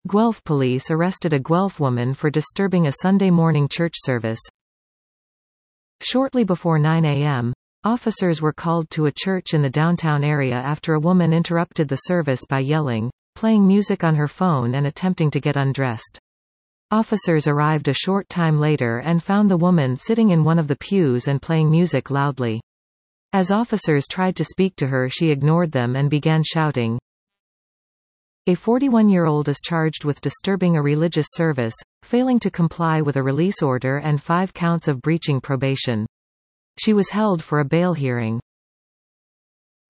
Guelph police arrested a Guelph woman for disturbing a Sunday morning church service. Shortly before 9 a.m., officers were called to a church in the downtown area after a woman interrupted the service by yelling, playing music on her phone and attempting to get undressed. Officers arrived a short time later and found the woman sitting in one of the pews and playing music loudly. As officers tried to speak to her, she ignored them and began shouting. A 41-year-old is charged with disturbing a religious service, failing to comply with a release order and 5 counts of breaching probation. She was held for a bail hearing.